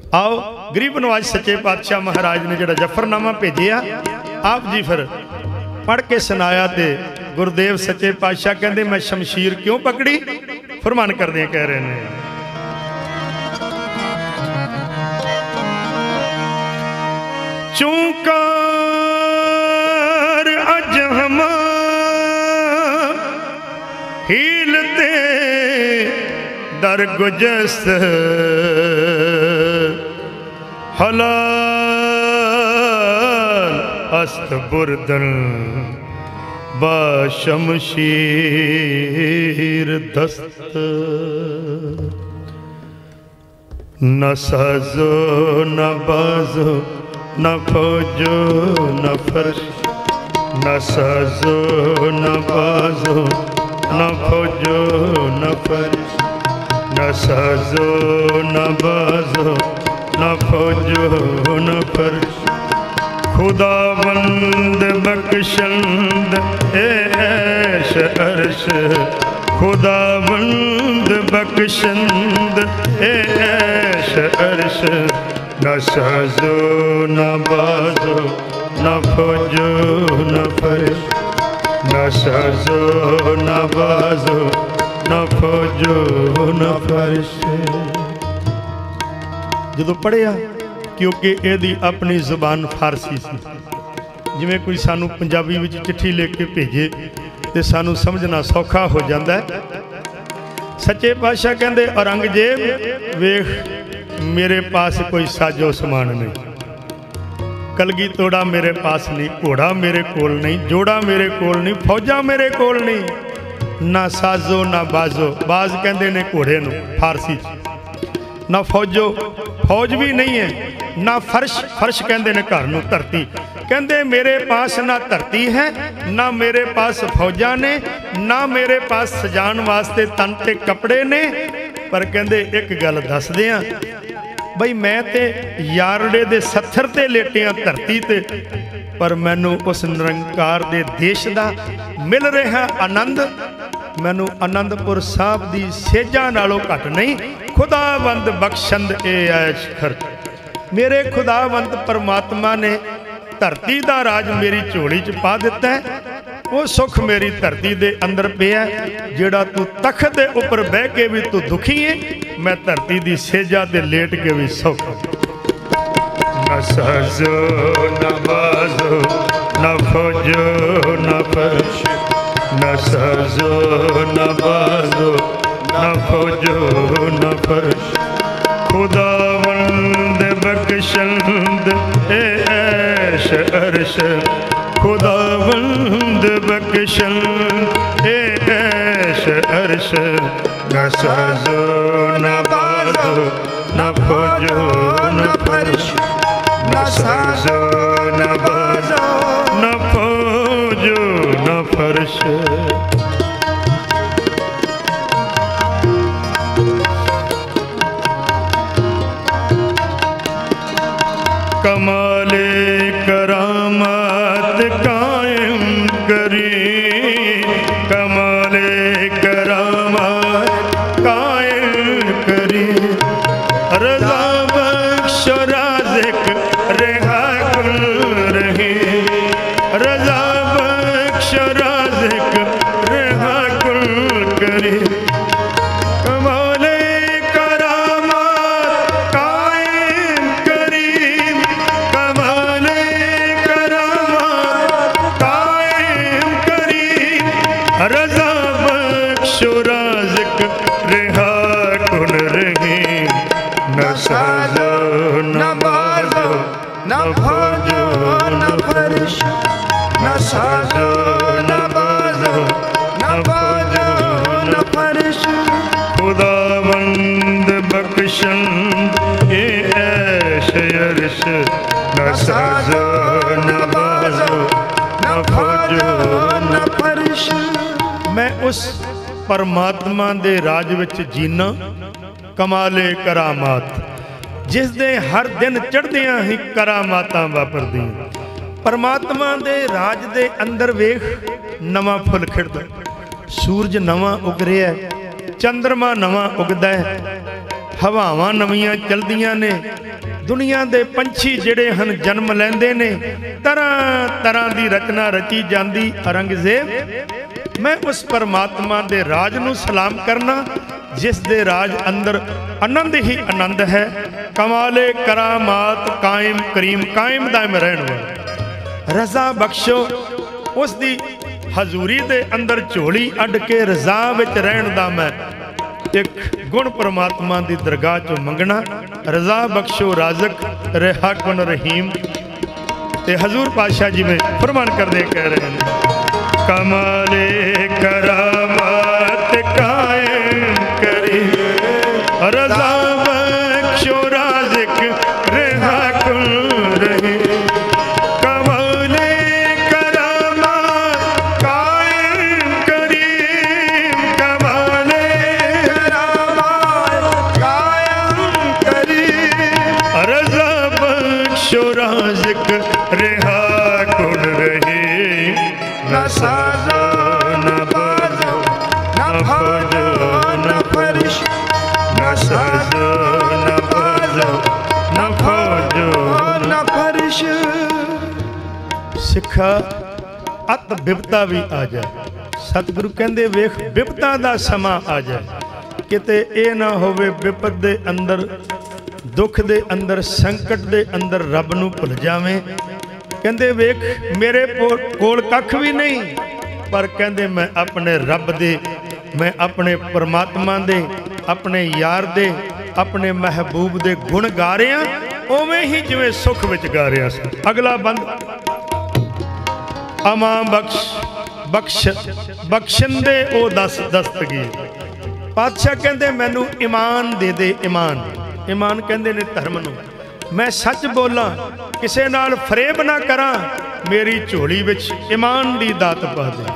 आओ गरीब नवाज सच्चे पातशाह महाराज ने जिहड़ा जफरनामा भेजिया आप जी फिर पढ़ के सुनाया। तो गुरुदेव सच्चे पातशाह कहते मैं शमशीर क्यों पकड़ी, फरमान करदे कह रहे हैं चूंकार अज हम हीलते दर गुजस्त हलाल अस्त बुरदन बाशमशीर दस्त न साजो न बाजो न फौजो न फर्श न साजो न बाजो न फौजो न फर्श न साजो न बाजो न फौजो न फर्श खुदावंद बख्शंद ऐश अर्श खुदावंद बख्शंद ऐश अर्श न साजो न बाजो न फौजो न फर्श न साजो न बाजो न फौजो न फर्श। जो पढ़िया क्योंकि यदी अपनी जुबान फारसी सी, जिमें कोई सानू पंजाबी विच चिट्ठी लिख के भेजे तो सानू समझना सौखा हो जाता है। सच्चे पातशाह कहते औरंगजेब वेख मेरे पास कोई साजो समान नहीं, कलगी तोड़ा मेरे पास नहीं, घोड़ा मेरे कोल नहीं, जोड़ा मेरे कोल नहीं, फौजा मेरे कोल नहीं, ना साजो ना बाजो, बाज कहते ने घोड़े नूं फारसी ना फौजो फौज भी नहीं है, ना फर्श फर्श कहते ने घर नूं धरती, कहते मेरे पास ना धरती है ना मेरे पास फौजा ने ना मेरे पास सजान वास्ते तन ते कपड़े ने। पर कहते एक गल दस दियां बई मैं ते यारड़े दे सत्थर ते लेटिया धरती ते, पर मैनू उस निरंकार दे देश दा मिल रहा आनंद मैनू आनंदपुर साहब दी सेजा नालों घट नहीं। खुदावंद बख्शंद ए ऐश खर्च मेरे खुदावंद परमात्मा ने धरती दा राज मेरी झोली च पा दिता है। वो सुख मेरी धरती दे अंदर पिया जेड़ा तू तख्त दे उपर बह के भी तू दुखी है, मैं धरती दी सेजा ते लेट के भी सौखा। न साजो न बाजो न फौजो न फर्श न साजो न बाजो न फौजो न फर्श खुदावंद बख्शंद ऐश अर्श खुदावंद बख्शंद ऐश अर्श न साजो न बाजो न फौजो न फर्श न साजो न बाजो न फौजो न फर्श। कमाले करामात कायम करी कमाले करामात कायम करी रज़ा बख्श राज़िक रेहा कुल रही रज़ा बख्श राज़िक रेहा कुल करी खुदावंद बख्शंद ऐश अर्श न साजो न बाजो न फौजो न फर्श। मैं उस परमात्मा दे राज विच जीना कमाले करामात जिस दे हर दिन चढ़दियां ही करामातां वापरदियां। परमात्मा दे राज दे अंदर वेख नवा फुल खिड़दा, सूरज नवा उग रहा है, चंद्रमा नवा उगदा है, हवावां नवीआं चलदियां ने, दुनिया दे पंछी जिहड़े हन जन्म लैंदे ने, तरह तरह की रचना रची जाती। औरंगजेब मैं उस परमात्मा दे राज नूं सलाम करना जिस दे राज अंदर आनंद ही आनंद है। कमाले करामात कायम करीम, कायम दायम रहण वाला। रजा बख्शो उस दी हजूरी दे अंदर झोली अड के रजा विच रहण दा मैं एक गुण परमात्मा दी दरगाह चो मंगना। रजा बख्शो राजक रहा कुन रहीम। ते हजूर पातशाह जी में फरमान करदे कह रहे हैं, कमाले करामात कायम करी, रजा बख्शो राज़िक रहा कुल रहीम। कमाले करामात कायम करी, कमाले करामात कायम करी, रजा बख्शो राज़िक रहा कुल रहीम। न साजो न बाजो न फौजो न फरिश, न साजो न बाजो न फौजो न फरिश। सिखा अत बिपता भी आ जाए। सतगुरु कहंदे वेख बिपता दा समा आ जाए, किते ये ना होवे विपत दे अंदर, दुख दे अंदर, संकट दे अंदर रब नूं भुल जावें। कहंदे वेख मेरे कोल कख भी नहीं, पर कहंदे मैं अपने रब दे, मैं अपने परमात्मा दे, अपने यार दे, अपने महबूब दे गुण गा रहा उवें ही जिवें सुख विच गा रहा सी। अगला बंद अमा बख्श बख्श बख्शिंदे ओ दस दस्तगीर। पातशाह कहंदे मैनू ईमान दे दे। ईमान, ईमान कहंदे ने धर्म नूं। मैं सच बोला, किसे नाल फरेब ना करा, मेरी झोली विच ईमान दी दात पा दे।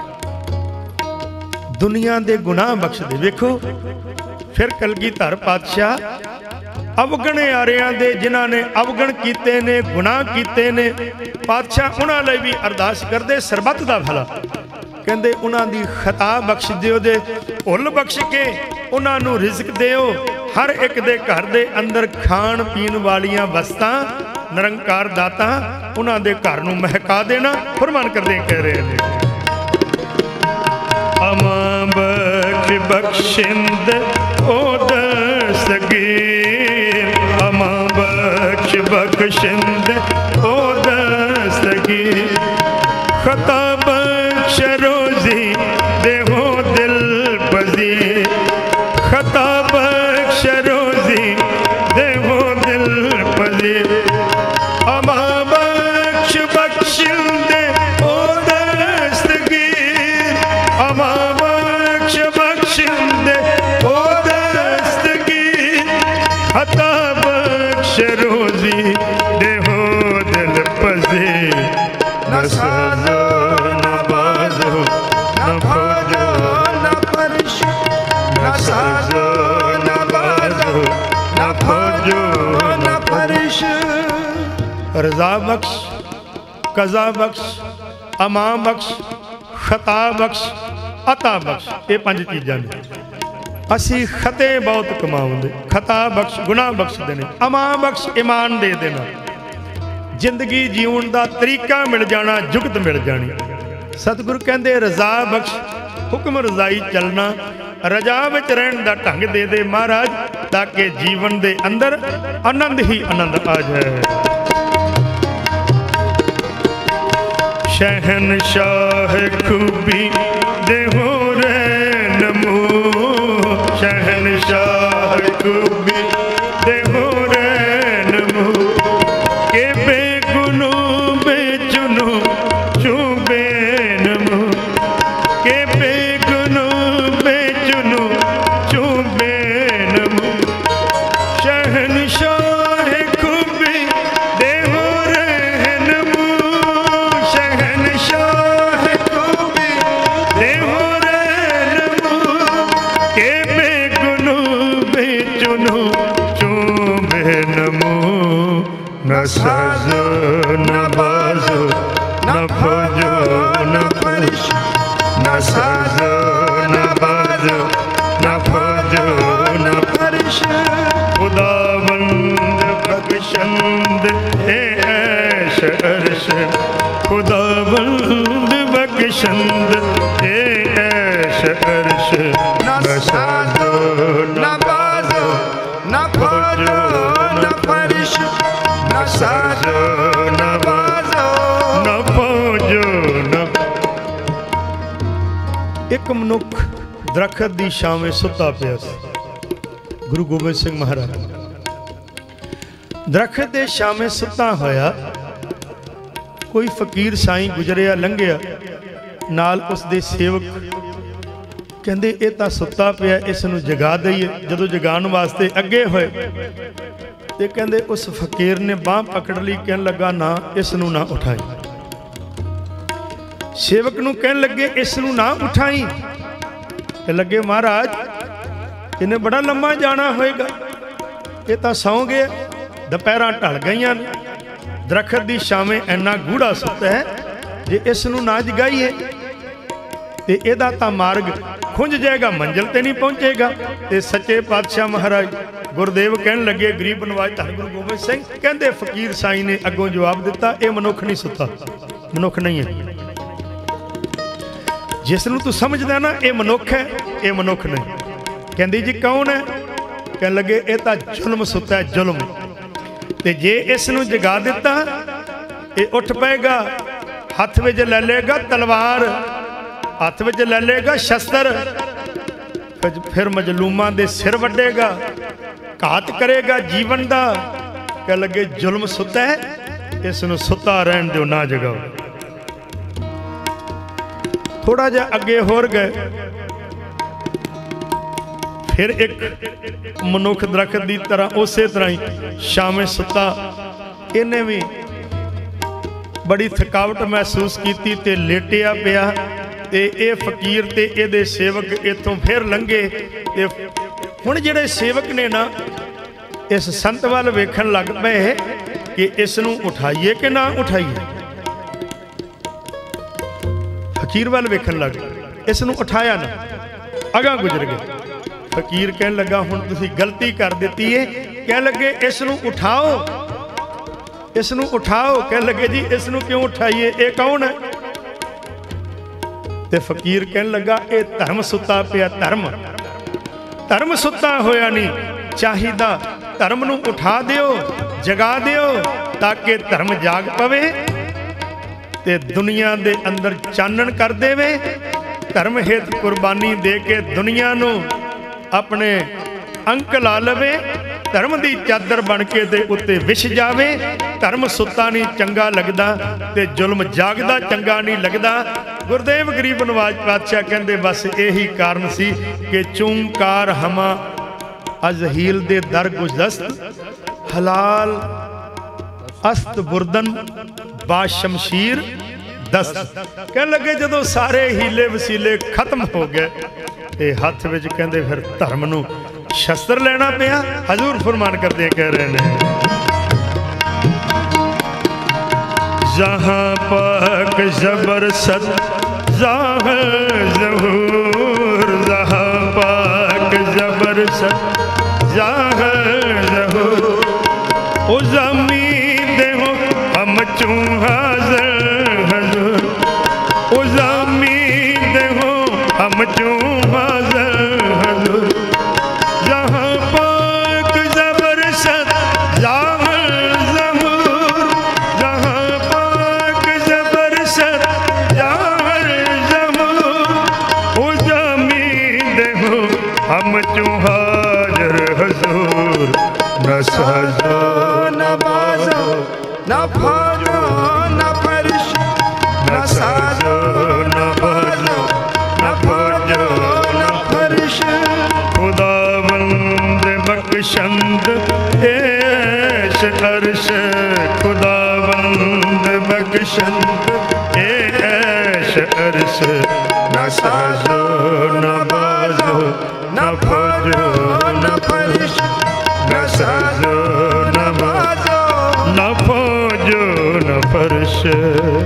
दुनिया दे गुनाह बख्श दे। वेखो फिर कलगीधर पातशाह अवगण आरियां दे जिन्हां ने अवगण कीते ने, गुनाह कीते ने, पातशाह उन्हां लई भी अरदास करदे सरबत दा भला। कहंदे उन्हां दी खता बख्श दिओ, दे भुल बख्श के उन्हां नूं रिज़क दिओ। हर एक दे घर दे अंदर खाण पीण वालियां वस्तां निरंकार दाता उन्हां दे घर नूं महका देना। फरमान करदे कह रहे हैं, अमा बख्श बख्शिंद ओ दस्तगीर, अमा बख्श बख्शिंद ओ दस्तगीर। खता बख्श रोजी देहो दिल पजीर, खता बख्श रोजी देहो दिल पजीर। अमा बख्श बख्शिंद ओ दस्तगीर, अमा बख्श बख्शिंद ओ दस्तगीर। खता बख्श रोजी देहो दिल पजीर। न साजो न बाजो न फौजो न फरिश, न साजो न बाजो न फौजो न फरिश। रजा बख्श, कज़ा बख्श, अमा बख्श, खता बख्श, अता बख्श, ये 5 चीज़ां ने। असी खते बहुत कमाउंदे, खता बख्श गुनाह बख्श देने, अमा बख्श ईमान दे देना, जिंदगी जीवन का तरीका मिल जाना, जुगत मिल जानी। सतगुरु कहंदे रजा बख्श, हुक्म रजाई चलना, रजा विच रहन दा ढंग दे दे महाराज, ताकि जीवन दे अंदर आनंद ही आनंद आ जाए। शहनशाह खूबी देहो रे नमो, शहनशाह खूबी देहो रे नमो। के बेगुनो बेचुनो चुबे नमो, के बेगुनो बेचुनो चुबे नमो। शहनशाह खूबी देहो रे नमो, शहनशाह खूबी देहो रे नमो। के बेगुनो बेचुनो चुबे नमो। न साजो न बाजो न फौजो न फरिश, न साजो न बाजो न फौजो न फरिश। खुदावंद बख्शंद ऐश अर्श खुदावंद बख्शंद ऐश अर्श न साजो न बाजो न खोजो न फरिश न साजो न बाजो न खोजो न। एक मनुख दरखत दी छावें सुता पिया सी। गुरु गोबिंद सिंह महाराज दरखत दे छावें सुता होया। कोई फकीर साईं गुजरिया लंघिया, नाल उसदे सेवक कहंदे ये तां सुता पिया, इस नूं जगा दईए। जदों जगाउण वास्ते अगे होए ते कहंदे उस फकीर ने बांह पकड़ ली, कहन लगा ना इस नूं ना उठाई। सेवक नूं कहन लगे इस नूं ना उठाई। ते लगे महाराज इन्हें बड़ा लम्मा जाना होएगा, ये तां सौ गया, दोपहरां ढल गईयां ने, दरखत दी छावें इन्ना गूढ़ा सुत्ता है, जे इस नूं ना जगाईए ते इहदा तां मार्ग खुंझ जाएगा, मंजिल ते नहीं पहुंचेगा। ते सच्चे पातशाह महाराज गुरदेव कहन लगे, गरीब नवाज धन गुरु गोबिंद सिंह कहंदे फकीर साईं ने अगों जवाब दिता, ये मनुख नहीं सुता, मनुख नहीं है। जिसनूं तू समझदा ना ये मनुख है, ये मनुख नहीं। कहंदी जी कौन है? कहन लगे ये तां जुल्म सुता है, जुल्म। ते जे इस नूं जगा दिता ये उठ पेगा, हथ विच ले लेगा तलवार, हथ विच ले लेगा शस्त्र, फिर मजलूमां दे सिर वड्डेगा, घात करेगा जीवन दा। कह लगे जुल्म सुता है, इस नूं सुता रहन दिओ, ना जगाओ। थोड़ा जा अगे होर गए, फिर एक मनुख दरखत की तरह उस तरह ही छावें सुता। इन्हें भी बड़ी थकावट महसूस की ते लेटिया पिया। ते ये फकीर ते इहदे सेवक इत्थों फिर लंघे। ते हुण जिहड़े सेवक ने ना इस संत वाल वेखण लग पे कि इस नूं उठाइए कि ना उठाइए। फकीर वाल वेखण लग, इस नूं उठाया ना, अगां गुजर गए। फकीर कहन लगा हुण तुसीं गलती कर दित्ती है। कह लगे इस नूं उठाओ, इस नूं उठाओ। कह लगे जी इस नूं क्यों उठाइए, ये कौन है? ते फकीर कहन लगा ये धर्म सुता पिया, धर्म धर्म सुता होया नहीं चाहिदा, धर्म नूं उठा दिओ, जगा दिओ, ताकि धर्म जाग पवे ते दुनिया दे अंदर चानण कर देवे। धर्म हित कुर्बानी दे के दुनिया नूं अपने अंक ला लवे, धर्म की चादर बन के दे उत्ते विछ जावे। धर्म सुता नहीं चंगा लगदा ते जुल्म जागदा चंगा नहीं लगदा। गुरदेव गरीब नवाज पातशाह कहंदे बस यही कारण सी कि चूंकार हमा अजहील दे दर गुजदस्त हलाल अस्त बुरदन बाशमशीर दस्त। कह लगे जदों सारे हीले वसीले खत्म हो गए ते हथ विच कहंदे फिर धर्म नूं शस्त्र लेना पिया। हजूर फरमान करदे कह रहे ने, जहां पाक जबर सत जहां ज़हूर, जहां पाक जबर सत जहां ज़हूर। ओ ज़मीन हो हम चूं हाज़िर हजूर, ओ ज़मीन हो हम चूं हाज़िर हजूर। जहां पाक जबर सत जहां ज़हूर, जहां पाक जबर सत जहां ज़हूर। ओ ज़मीन हो हम चूं हाज़िर हजूर। न साजो न बाजो न फौजो न फरिश, न साजो न बाजो न फौजो न फरिश। खुदावंद बख्शंद ऐश अर्श, खुदावंद बख्शंद ऐश अर्श। न साजो न बाजो न फौजो न फरिश, न साजो न बाजो न फौजो न फरिश।